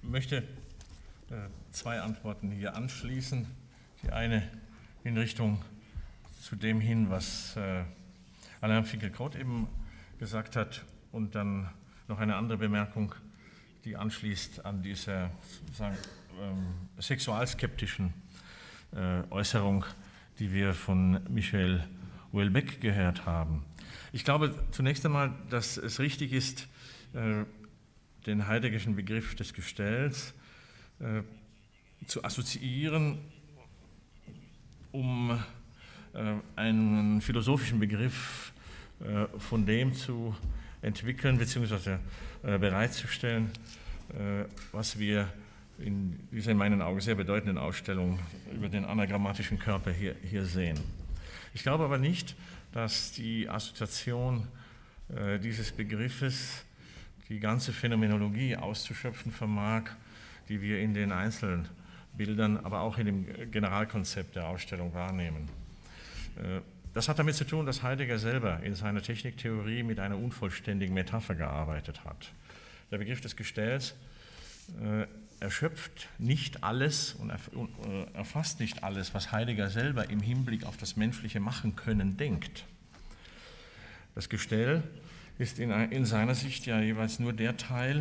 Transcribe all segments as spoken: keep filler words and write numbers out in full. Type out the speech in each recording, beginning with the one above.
möchte zwei Antworten hier anschließen. Die eine in Richtung zu dem hin, was Alain Finkielkraut eben gesagt hat, und dann noch eine andere Bemerkung, die anschließt an diese sozusagen ähm, sexualskeptischen äh, Äußerung, die wir von Michel Houellebecq gehört haben. Ich glaube zunächst einmal, dass es richtig ist, äh, den heideggerschen Begriff des Gestells äh, zu assoziieren, um äh, einen philosophischen Begriff äh, von dem zu entwickeln bzw. Äh, bereitzustellen, äh, was wir in dieser in meinen Augen sehr bedeutenden Ausstellung über den anagrammatischen Körper hier, hier sehen. Ich glaube aber nicht, dass die Assoziation äh, dieses Begriffes die ganze Phänomenologie auszuschöpfen vermag, die wir in den einzelnen Bildern, aber auch in dem Generalkonzept der Ausstellung wahrnehmen. Äh, Das hat damit zu tun, dass Heidegger selber in seiner Techniktheorie mit einer unvollständigen Metapher gearbeitet hat. Der Begriff des Gestells äh, erschöpft nicht alles und erfasst nicht alles, was Heidegger selber im Hinblick auf das menschliche Machen-Können denkt. Das Gestell ist in, in seiner Sicht ja jeweils nur der Teil,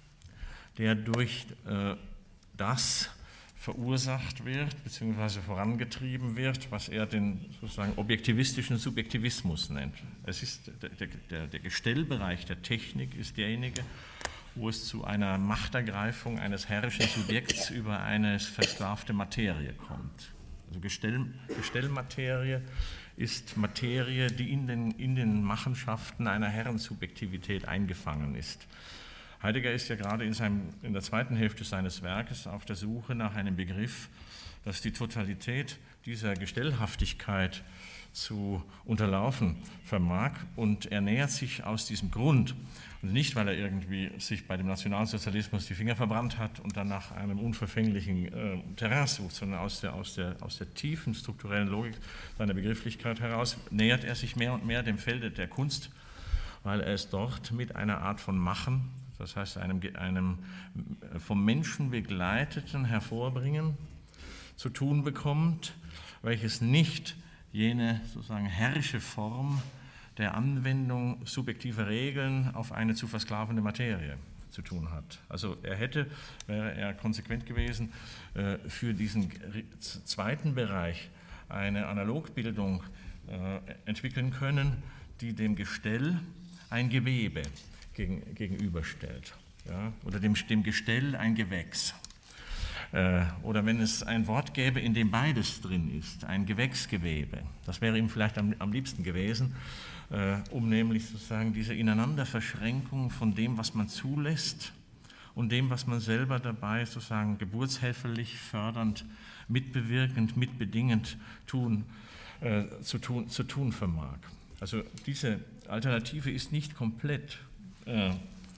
der durch äh, das verursacht wird bzw. vorangetrieben wird, was er den sozusagen objektivistischen Subjektivismus nennt. Es ist der, der, der Gestellbereich der Technik ist derjenige, wo es zu einer Machtergreifung eines herrischen Subjekts über eine versklavte Materie kommt. Also Gestell, Gestellmaterie ist Materie, die in den, in den Machenschaften einer Herrensubjektivität eingefangen ist. Heidegger ist ja gerade in, seinem, in der zweiten Hälfte seines Werkes auf der Suche nach einem Begriff, das die Totalität dieser Gestellhaftigkeit zu unterlaufen vermag, und er nähert sich aus diesem Grund, und nicht, weil er irgendwie sich bei dem Nationalsozialismus die Finger verbrannt hat und dann nach einem unverfänglichen äh, Terrain sucht, sondern aus der, aus, der, aus der tiefen strukturellen Logik seiner Begrifflichkeit heraus nähert er sich mehr und mehr dem Felde der Kunst, weil er es dort mit einer Art von Machen, das heißt einem, einem vom Menschen begleiteten Hervorbringen zu tun bekommt, welches nicht jene sozusagen herrische Form der Anwendung subjektiver Regeln auf eine zu versklavende Materie zu tun hat. Also er hätte, wäre er konsequent gewesen, für diesen zweiten Bereich eine Analogbildung entwickeln können, die dem Gestell ein Gewebe gegen, gegenüberstellt, ja, oder dem, dem Gestell ein Gewächs. Äh, oder wenn es ein Wort gäbe, in dem beides drin ist, ein Gewächsgewebe, das wäre ihm vielleicht am, am liebsten gewesen, äh, um nämlich sozusagen diese Ineinanderverschränkung von dem, was man zulässt, und dem, was man selber dabei sozusagen geburtshelferlich, fördernd, mitbewirkend, mitbedingend tun, äh, zu, tun, zu tun vermag. Also diese Alternative ist nicht komplett äh,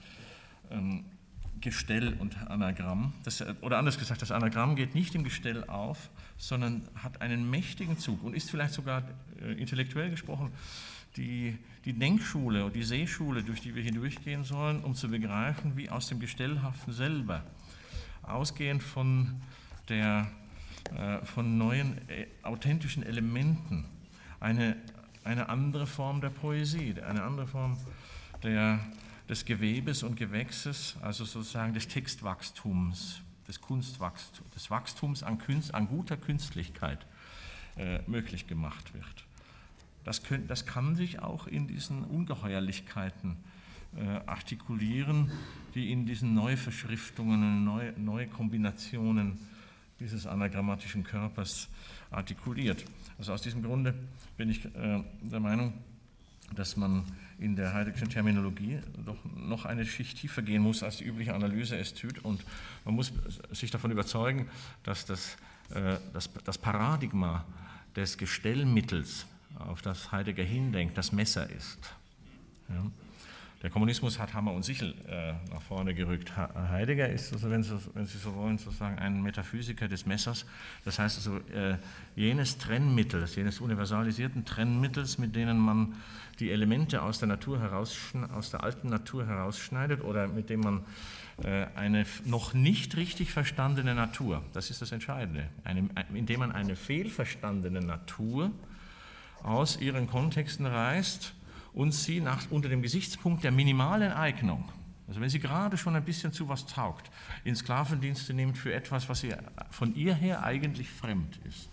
ähm, Gestell und Anagramm. Das, oder anders gesagt, das Anagramm geht nicht im Gestell auf, sondern hat einen mächtigen Zug und ist vielleicht sogar äh, intellektuell gesprochen die, die Denkschule und die Sehschule, durch die wir hindurchgehen sollen, um zu begreifen, wie aus dem Gestellhaften selber, ausgehend von, der, äh, von neuen äh, authentischen Elementen, eine, eine andere Form der Poesie, eine andere Form der, des Gewebes und Gewächses, also sozusagen des Textwachstums, des Kunstwachstums, des Wachstums an, Künst, an guter Künstlichkeit äh, möglich gemacht wird. Das, können, das kann sich auch in diesen Ungeheuerlichkeiten äh, artikulieren, die in diesen Neuverschriftungen, neue, neue Kombinationen dieses anagrammatischen Körpers artikuliert. Also aus diesem Grunde bin ich äh, der Meinung, dass man in der Heideggerschen Terminologie doch noch eine Schicht tiefer gehen muss, als die übliche Analyse es tut, und man muss sich davon überzeugen, dass das, äh, das, das Paradigma des Gestellmittels, auf das Heidegger hindenkt, das Messer ist. Ja? Der Kommunismus hat Hammer und Sichel äh, nach vorne gerückt. Heidegger ist, also, wenn, Sie, wenn Sie so wollen, sozusagen ein Metaphysiker des Messers. Das heißt also, äh, jenes Trennmittels, jenes universalisierten Trennmittels, mit denen man die Elemente aus der Natur aus der alten Natur herausschneidet oder mit dem man äh, eine noch nicht richtig verstandene Natur, das ist das Entscheidende, eine, indem man eine fehlverstandene Natur aus ihren Kontexten reißt und sie nach, unter dem Gesichtspunkt der minimalen Eignung, also wenn sie gerade schon ein bisschen zu was taugt, in Sklavendienste nimmt für etwas, was sie von ihr her eigentlich fremd ist.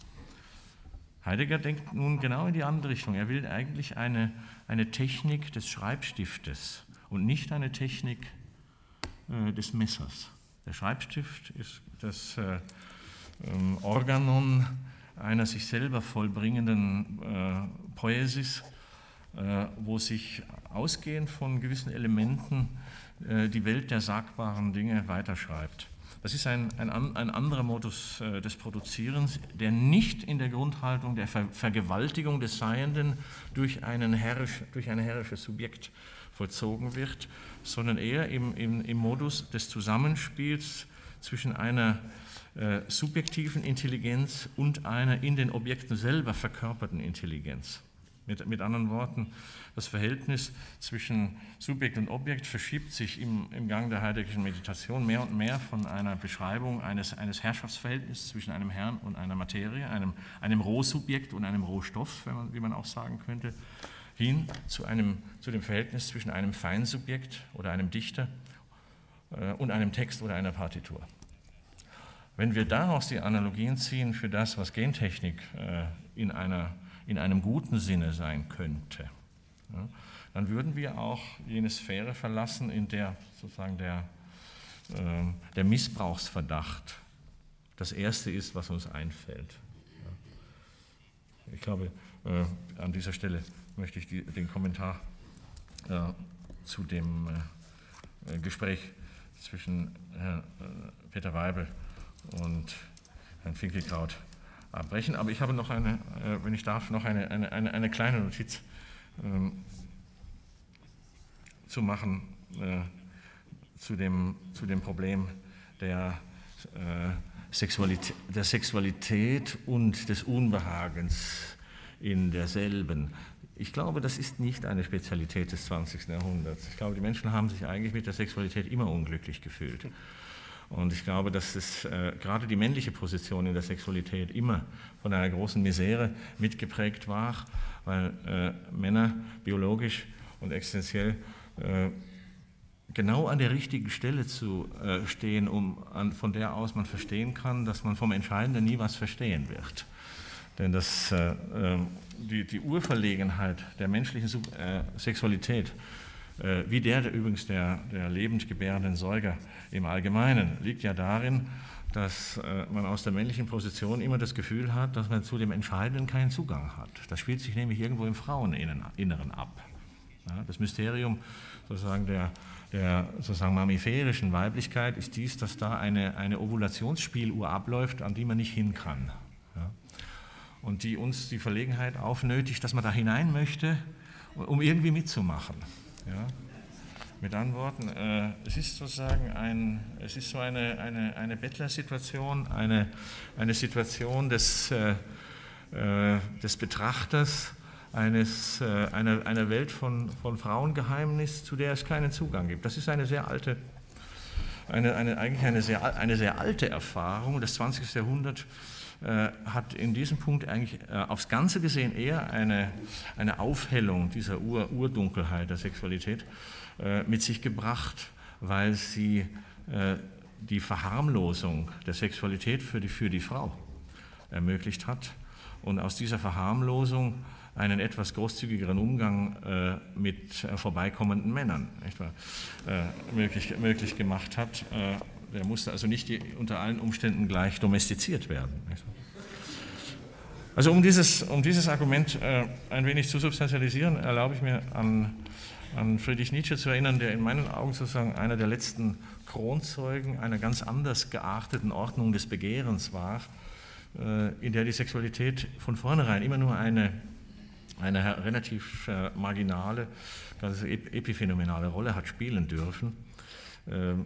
Heidegger denkt nun genau in die andere Richtung. Er will eigentlich eine, eine Technik des Schreibstiftes und nicht eine Technik äh, des Messers. Der Schreibstift ist das äh, ähm, Organon einer sich selber vollbringenden äh, Poesis, äh, wo sich ausgehend von gewissen Elementen äh, die Welt der sagbaren Dinge weiterschreibt. Das ist ein, ein, ein anderer Modus äh, des Produzierens, der nicht in der Grundhaltung der Ver Vergewaltigung des Seienden durch, einen herrisch, durch ein herrisches Subjekt vollzogen wird, sondern eher im, im, im Modus des Zusammenspiels zwischen einer äh, subjektiven Intelligenz und einer in den Objekten selber verkörperten Intelligenz. Mit, mit anderen Worten, das Verhältnis zwischen Subjekt und Objekt verschiebt sich im, im Gang der heideggerischen Meditation mehr und mehr von einer Beschreibung eines, eines Herrschaftsverhältnisses zwischen einem Herrn und einer Materie, einem, einem Rohsubjekt und einem Rohstoff, wenn man, wie man auch sagen könnte, hin zu, einem, zu dem Verhältnis zwischen einem Feinsubjekt oder einem Dichter äh, und einem Text oder einer Partitur. Wenn wir daraus die Analogien ziehen für das, was Gentechnik äh, in einer in einem guten Sinne sein könnte, ja, dann würden wir auch jene Sphäre verlassen, in der sozusagen der, äh, der Missbrauchsverdacht das Erste ist, was uns einfällt. Ja. Ich glaube, äh, an dieser Stelle möchte ich die, den Kommentar äh, zu dem äh, Gespräch zwischen Herrn äh, Peter Weibel und Herrn Finkielkraut abbrechen. Aber ich habe noch eine, äh, wenn ich darf, noch eine, eine, eine, eine kleine Notiz ähm, zu machen äh, zu, dem, zu dem Problem der, äh, Sexualität, der Sexualität und des Unbehagens in derselben. Ich glaube, das ist nicht eine Spezialität des zwanzigsten Jahrhunderts. Ich glaube, die Menschen haben sich eigentlich mit der Sexualität immer unglücklich gefühlt. Und ich glaube, dass es, äh, gerade die männliche Position in der Sexualität immer von einer großen Misere mitgeprägt war, weil äh, Männer biologisch und existenziell äh, genau an der richtigen Stelle zu äh, stehen, um, an, von der aus man verstehen kann, dass man vom Entscheidenden nie was verstehen wird. Denn das, äh, die, die Urverlegenheit der menschlichen Sub äh, Sexualität, wie der, der übrigens der, der lebend gebärenden Säuger im Allgemeinen, liegt ja darin, dass äh, man aus der männlichen Position immer das Gefühl hat, dass man zu dem Entscheidenden keinen Zugang hat. Das spielt sich nämlich irgendwo im Fraueninneren ab. Ja, das Mysterium sozusagen der, der sozusagen mammiferischen Weiblichkeit ist dies, dass da eine, eine Ovulationsspieluhr abläuft, an die man nicht hin kann. Ja, und die uns die Verlegenheit aufnötigt, dass man da hinein möchte, um irgendwie mitzumachen. Ja, mit anderen Worten, äh, es ist sozusagen ein, es ist so eine, eine, eine Bettlersituation, eine, eine Situation des, äh, des Betrachters eines, äh, einer, einer Welt von, von Frauengeheimnis, zu der es keinen Zugang gibt. Das ist eine sehr alte, eine, eine, eigentlich eine sehr, eine sehr alte Erfahrung. Das zwanzigste Jahrhundert äh, hat in diesem Punkt eigentlich äh, aufs Ganze gesehen eher eine, eine Aufhellung dieser Ur, Urdunkelheit der Sexualität äh, mit sich gebracht, weil sie äh, die Verharmlosung der Sexualität für die, für die Frau ermöglicht hat und aus dieser Verharmlosung einen etwas großzügigeren Umgang äh, mit äh, vorbeikommenden Männern nicht wahr, äh, möglich, möglich gemacht hat. Äh, der musste also nicht die, unter allen Umständen gleich domestiziert werden. Nicht wahr? Also um dieses, um dieses Argument äh, ein wenig zu substantialisieren, erlaube ich mir an, an Friedrich Nietzsche zu erinnern, der in meinen Augen sozusagen einer der letzten Kronzeugen einer ganz anders gearteten Ordnung des Begehrens war, äh, in der die Sexualität von vornherein immer nur eine eine relativ äh, marginale, also epiphänomenale Rolle hat spielen dürfen. Ähm,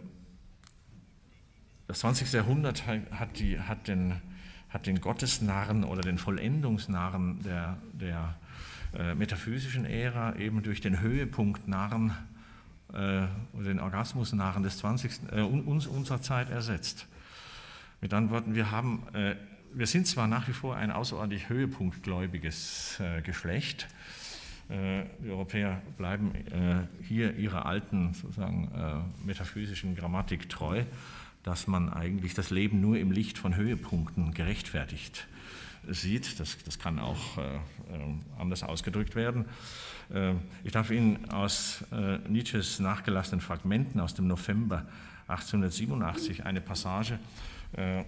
das zwanzigste Jahrhundert hat, die, hat, den, hat den Gottesnarren oder den Vollendungsnarren der, der äh, metaphysischen Ära eben durch den Höhepunktnarren äh, oder den Orgasmusnarren des zwanzigsten Äh, uns, unserer Zeit ersetzt. Mit anderen Worten, wir haben äh, Wir sind zwar nach wie vor ein außerordentlich höhepunktgläubiges äh, Geschlecht. Äh, die Europäer bleiben äh, hier ihrer alten sozusagen, äh, metaphysischen Grammatik treu, dass man eigentlich das Leben nur im Licht von Höhepunkten gerechtfertigt sieht. Das, das kann auch äh, anders ausgedrückt werden. Äh, ich darf Ihnen aus äh, Nietzsches nachgelassenen Fragmenten aus dem November achtzehnhundertsiebenundachtzig eine Passage äh,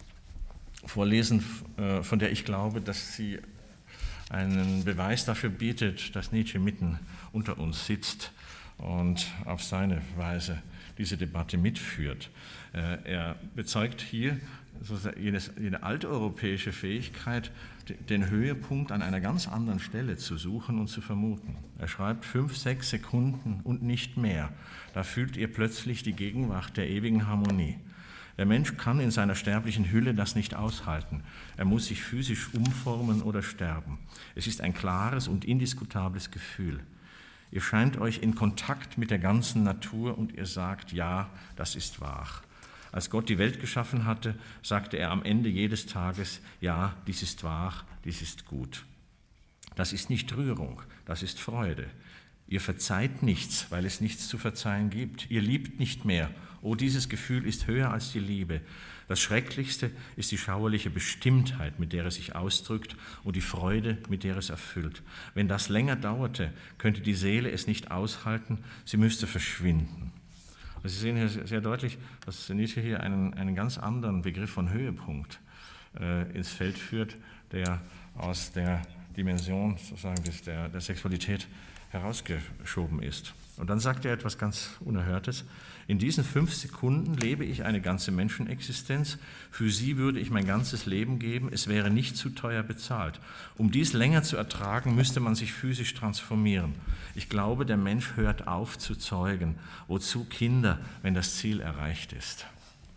vorlesen, von der ich glaube, dass sie einen Beweis dafür bietet, dass Nietzsche mitten unter uns sitzt und auf seine Weise diese Debatte mitführt. Er bezeugt hier jene alteuropäische Fähigkeit, den Höhepunkt an einer ganz anderen Stelle zu suchen und zu vermuten. Er schreibt, fünf, sechs Sekunden und nicht mehr, da fühlt ihr plötzlich die Gegenwart der ewigen Harmonie. Der Mensch kann in seiner sterblichen Hülle das nicht aushalten. Er muss sich physisch umformen oder sterben. Es ist ein klares und indiskutables Gefühl. Ihr scheint euch in Kontakt mit der ganzen Natur und ihr sagt, ja, das ist wahr. Als Gott die Welt geschaffen hatte, sagte er am Ende jedes Tages, ja, dies ist wahr, dies ist gut. Das ist nicht Rührung, das ist Freude. Ihr verzeiht nichts, weil es nichts zu verzeihen gibt. Ihr liebt nicht mehr. Oh, dieses Gefühl ist höher als die Liebe. Das Schrecklichste ist die schauerliche Bestimmtheit, mit der es sich ausdrückt, und die Freude, mit der es erfüllt. Wenn das länger dauerte, könnte die Seele es nicht aushalten, sie müsste verschwinden. Also Sie sehen hier sehr deutlich, dass Nietzsche hier einen, einen ganz anderen Begriff von Höhepunkt äh, ins Feld führt, der aus der Dimension sozusagen des, der, der Sexualität herausgeschoben ist. Und dann sagt er etwas ganz Unerhörtes. In diesen fünf Sekunden lebe ich eine ganze Menschenexistenz. Für sie würde ich mein ganzes Leben geben. Es wäre nicht zu teuer bezahlt. Um dies länger zu ertragen, müsste man sich physisch transformieren. Ich glaube, der Mensch hört auf zu zeugen. Wozu Kinder, wenn das Ziel erreicht ist?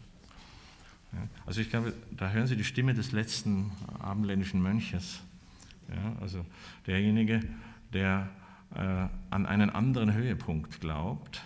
Also ich glaube, da hören Sie die Stimme des letzten abendländischen Mönches. Ja, also derjenige, der äh, an einen anderen Höhepunkt glaubt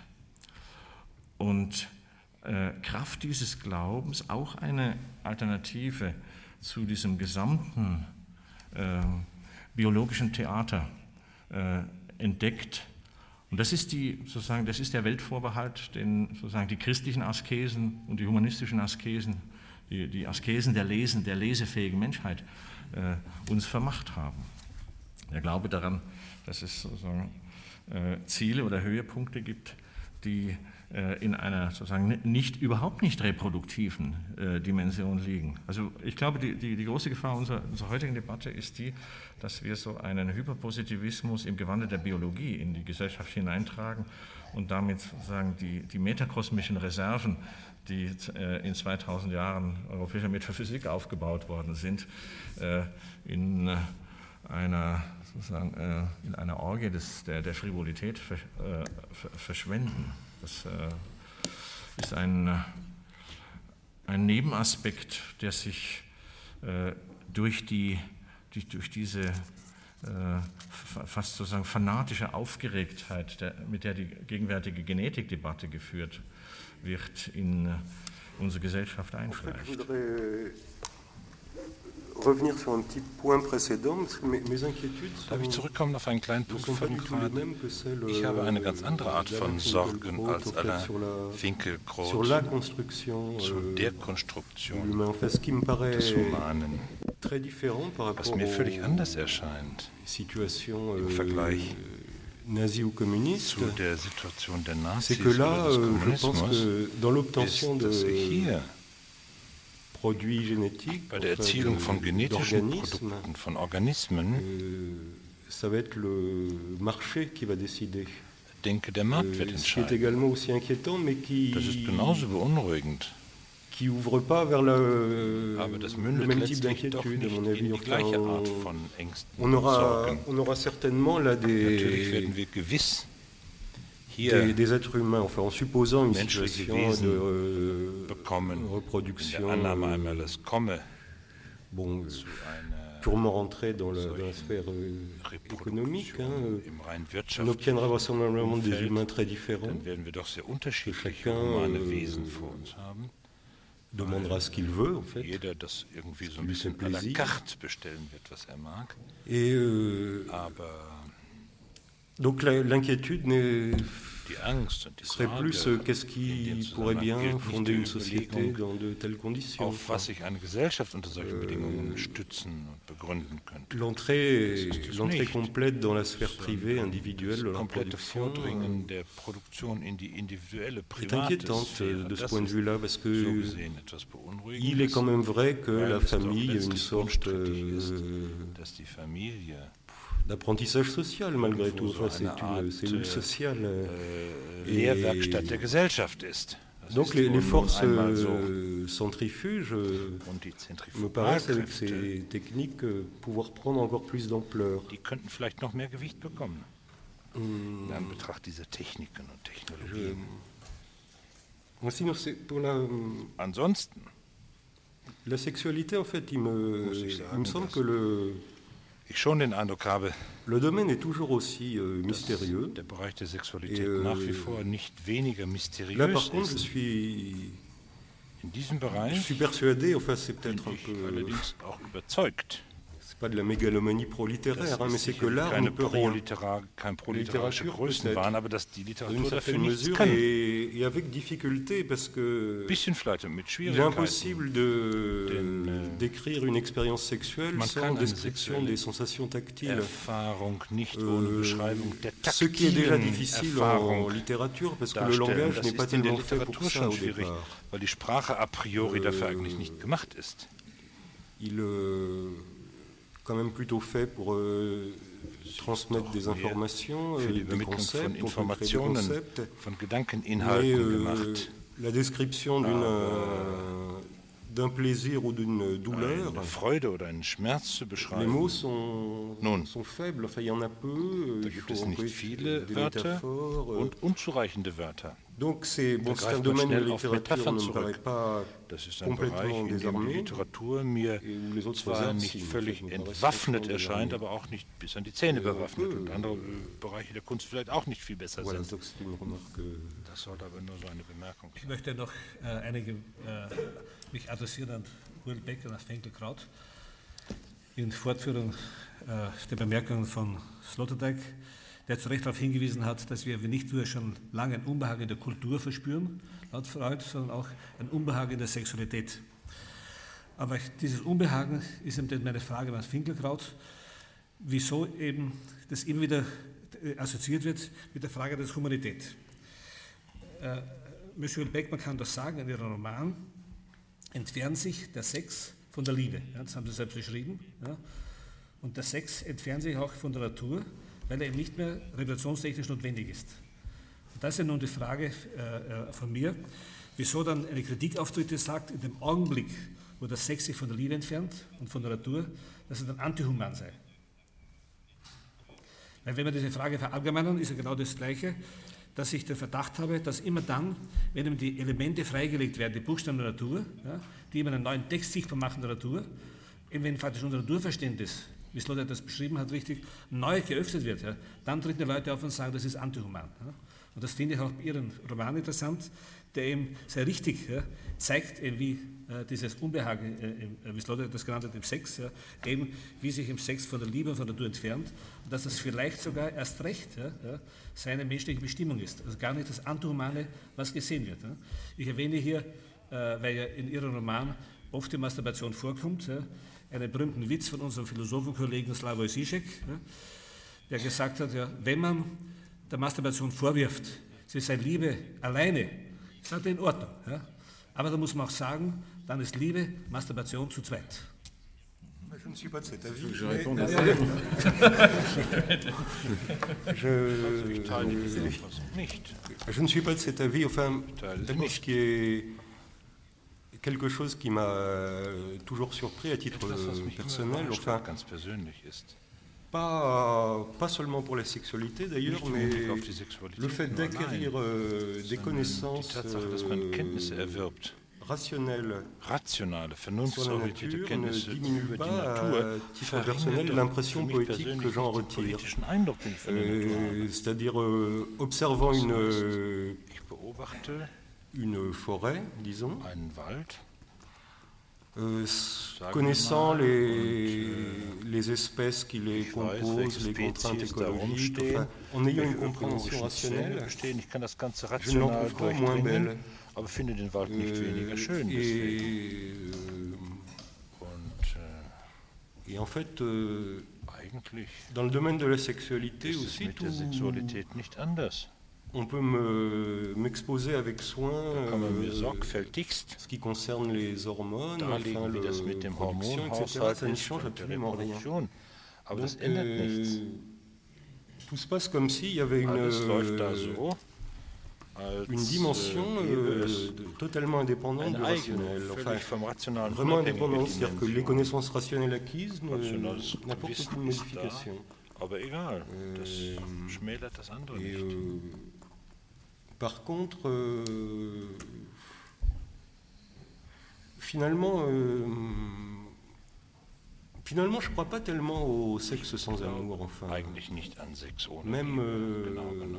und äh, Kraft dieses Glaubens auch eine Alternative zu diesem gesamten äh, biologischen Theater äh, entdeckt. Und das ist, die, sozusagen, das ist der Weltvorbehalt, den sozusagen die christlichen Askesen und die humanistischen Askesen, die, die Askesen der, Lesen, der lesefähigen Menschheit äh, uns vermacht haben. Der Glaube daran, dass es sozusagen äh, Ziele oder Höhepunkte gibt, die äh, in einer sozusagen nicht, überhaupt nicht reproduktiven äh, Dimension liegen. Also ich glaube, die, die, die große Gefahr unserer, unserer heutigen Debatte ist die, dass wir so einen Hyperpositivismus im Gewande der Biologie in die Gesellschaft hineintragen und damit sozusagen die, die metakosmischen Reserven, die äh, in zweitausend Jahren europäischer Metaphysik aufgebaut worden sind, äh, in äh, einer sozusagen äh, in einer Orgie des, der, der Frivolität ver, äh, verschwenden. Das äh, ist ein, ein Nebenaspekt, der sich äh, durch, die, die, durch diese äh, fast sozusagen fanatische Aufgeregtheit, der, mit der die gegenwärtige Genetikdebatte geführt wird, in äh, unsere Gesellschaft einschleicht. Darf ich zurückkommen auf einen kleinen Punkt von gerade? Ich habe eine ganz andere Art von Sorgen als Alain Finkielkraut zu der Konstruktion des Humanen, was mir völlig anders erscheint im Vergleich zu der Situation der Nazis oder des Kommunismus, ist, dass ich hier bei der Erzielung von genetischen Produkten, von Organismen, denke, der Markt wird entscheiden. Das ist genauso beunruhigend. qui ouvre pas vers la, le même type d'inquiétude, à mon avis. Enfin, on, on, aura, on aura certainement là des, des, des êtres humains, enfin, en supposant une situation de euh, reproduction, euh, bon, purement rentrer dans la, dans la sphère euh, économique, hein, on obtiendra vraisemblablement des humains très différents. Chacun euh, demandera ce qu'il veut, en fait. Jeder das irgendwie so ein bisschen à la carte bestellen wird, was er mag. Et euh, donc la, l'inquiétude n'est, serait plus euh, qu'est-ce qui pourrait bien fonder une société dans de telles conditions. Auf was sich eine Gesellschaft unter solchen euh, Bedingungen stützen und begründen könnte. L'entrée, l'entrée complète dans la sphère privée, individuelle de la production est inquiétante de ce point de vue-là, parce que il est quand même vrai que la famille est une sorte euh, d'apprentissage social, malgré tout. Enfin, c'est une cellule sociale. Et donc les, les forces euh, centrifuges euh, me paraissent, avec ces techniques, euh, pouvoir prendre encore plus d'ampleur. Die könnten vielleicht noch mehr Gewicht bekommen. Hum, in Anbetracht dieser Techniken und Technologien. Je, sinon, c'est pour la, Ansonsten, la sexualité, en fait, il me, il me semble que le ich schon den Eindruck habe, le domaine est toujours aussi euh, mystérieux. Der Bereich der Sexualität et, euh, nach wie vor nicht weniger mysteriös là, par contre, je suis, in diesem Bereich, je suis persuadé, enfin, c'est peut-être un peu, allerdings auch überzeugt. C'est pas de la mégalomanie pro-littéraire, hein, mais c'est que l'art ne peut rien. Kein proliterarische Größenwahn, aber dass die Literatur dafür nichts mesure kann. Et, et avec difficulté, parce que bisschen vielleicht mit il est impossible de den, äh, d'écrire une expérience sexuelle sans description des sensations tactiles. Erfahrung nicht ohne Beschreibung der taktilen Ce qui est déjà difficile en, en littérature, parce que le langage n'est pas tellement fait pour ça au départ. Weil die Sprache a priori euh, dafür eigentlich nicht gemacht ist. Il euh, quand même plutôt fait pour euh, transmettre des informations, euh, des concepts, des concepts. Von Gedankeninhalten euh, gemacht. La description d'une, euh, d'un plaisir ou d'une douleur, eine Freude oder einen Schmerz zu beschreiben. Les mots sont, Nun, sont faibles, enfin il y en a peu, da il gibt faut es nicht viele des Wörter métaphores. Und unzureichende Wörter. Donc c'est, bon, c'est un domaine de littérature ne me paraît pas complètement désarmé, Literatur mir zwar nicht völlig entwaffnet erscheint, aber auch nicht bis an die Zähne bewaffnet und andere Bereiche der Kunst vielleicht auch nicht viel besser sind. Das sollte aber nur so eine Bemerkung sein. Ich möchte noch äh, einige, äh, mich adressieren an Ruel Beck und an Finkelkraut in Fortführung äh, der Bemerkungen von Sloterdijk, der zu Recht darauf hingewiesen hat, dass wir nicht nur schon lange ein Unbehagen in der Kultur verspüren, laut Freud, sondern auch ein Unbehagen in der Sexualität. Aber dieses Unbehagen ist eben meine Frage an Finkelkraut, wieso eben das immer wieder assoziiert wird mit der Frage der Humanität. Äh, Monsieur Beck, man kann das sagen, in Ihrem Roman entfernt sich der Sex von der Liebe. Ja, das haben Sie selbst beschrieben. Ja. Und der Sex entfernt sich auch von der Natur, weil er eben nicht mehr reproduktionstechnisch notwendig ist. Und das ist ja nun die Frage äh, von mir, wieso dann eine Kritik auftritt, die sagt, in dem Augenblick, wo der Sex sich von der Liebe entfernt und von der Natur, dass er dann antihuman sei. Weil wenn wir diese Frage verallgemeinern, ist ja genau das Gleiche, dass ich den Verdacht habe, dass immer dann, wenn eben die Elemente freigelegt werden, die Buchstaben der Natur, ja, die immer einen neuen Text sichtbar machen der Natur, eben wenn faktisch unser Naturverständnis, wie Sloterdijk das beschrieben hat, richtig, neu geöffnet wird, ja, dann treten die Leute auf und sagen, das ist antihuman. Ja. Und das finde ich auch bei Ihrem Roman interessant, der eben sehr richtig ja, zeigt, eben wie äh, dieses Unbehagen, äh, wie Sloterdijk das genannt hat, im Sex, ja, eben wie sich im Sex von der Liebe und von der Natur entfernt und dass das vielleicht sogar erst recht ja, ja, seine menschliche Bestimmung ist. Also gar nicht das Antihumane, was gesehen wird. Ja. Ich erwähne hier, äh, weil ja in Ihrem Roman oft die Masturbation vorkommt, ja, einen berühmten Witz von unserem Philosophenkollegen Slavoj Žižek, ja, der gesagt hat, ja, wenn man der Masturbation vorwirft, sie sei Liebe alleine, sagt er in Ordnung. Ja. Aber da muss man auch sagen, dann ist Liebe Masturbation zu zweit. Je ne suis pas de cet avis. Je réponds à ça. Je ne suis pas de cet avis. Enfin, d'abord, ce qui est quelque chose qui m'a toujours surpris à titre personnel, enfin, pas, pas seulement pour la sexualité d'ailleurs, mais le fait d'acquérir euh, des connaissances euh, rationnelles sur la nature ne diminue pas à titre personnel l'impression poétique que j'en retire. Euh, c'est-à-dire euh, observant une, euh, une forêt, disons, Euh, connaissant les, les espèces qui les composent, les contraintes écologiques, enfin, en ayant une compréhension rationnelle, je ne l'en trouve pas moins belle. Euh, et, et en fait, euh, dans le domaine de la sexualité aussi, tout, on peut me, m'exposer avec soin euh, ce qui concerne les hormones, enfin, le production, et cetera. Ça ne change absolument rien. Donc, euh, tout se passe comme s'il y avait une, euh, une dimension euh, de, totalement indépendante du rationnel. Enfin, vraiment indépendante, c'est-à-dire que les connaissances rationnelles acquises n'apportent aucune modification. Euh, et, euh, Par contre, euh, finalement, euh, finalement, je ne crois pas tellement au sexe sans amour. Enfin, même, euh,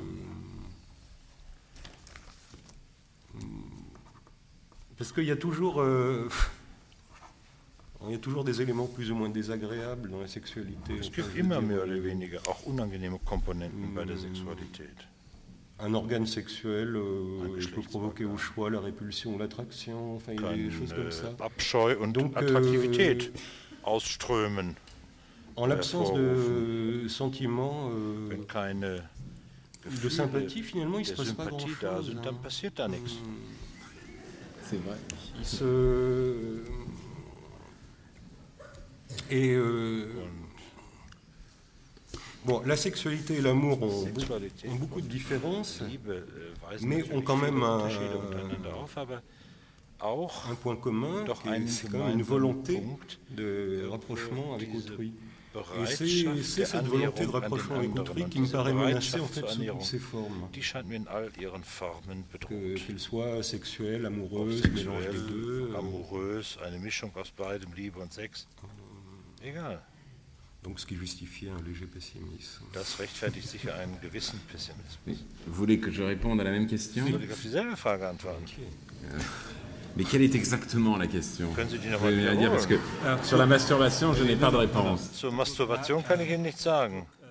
parce qu'il y a toujours, euh, il y a toujours des éléments plus ou moins désagréables dans la sexualité. Es gibt immer mehr oder weniger auch unangenehme Komponenten bei der Sexualität. Un organe sexuel euh, peut provoquer au choix la répulsion ou l'attraction, enfin il y a des choses comme ça. Abscheu und donc, Attraktivität euh, ausströmen. En l'absence de sentiments, euh, de sympathie, finalement, il ne se passe pas grand-chose. Dann passiert da nichts. C'est vrai. Il se... Et... Euh, Bon, la sexualité et l'amour ont, ont beaucoup de différences, mais ont quand même un, un point commun, c'est quand même une volonté de rapprochement avec autrui. Et c'est, c'est cette volonté de rapprochement avec autrui qui me paraît menacée en fait sous toutes ses formes, que, qu'elle soit sexuelle, amoureuse, mélange des deux. Amoureuse, eine Mischung aus beidem, Liebe und Sex. Egal. Donc ce qui justifie un léger pessimisme. Das rechtfertigt sicher einen gewissen Pessimismus. Oui. Vous voulez que je réponde à la même question? Soll ich auf dieselbe Frage antworten? Okay. Mais quelle est exactement la question? Können Sie die noch Vous mal pouvez me la dire, parce que Ja, sur la masturbation, je n'ai pas de réponse. Zur Masturbation kann ich Ihnen nichts sagen.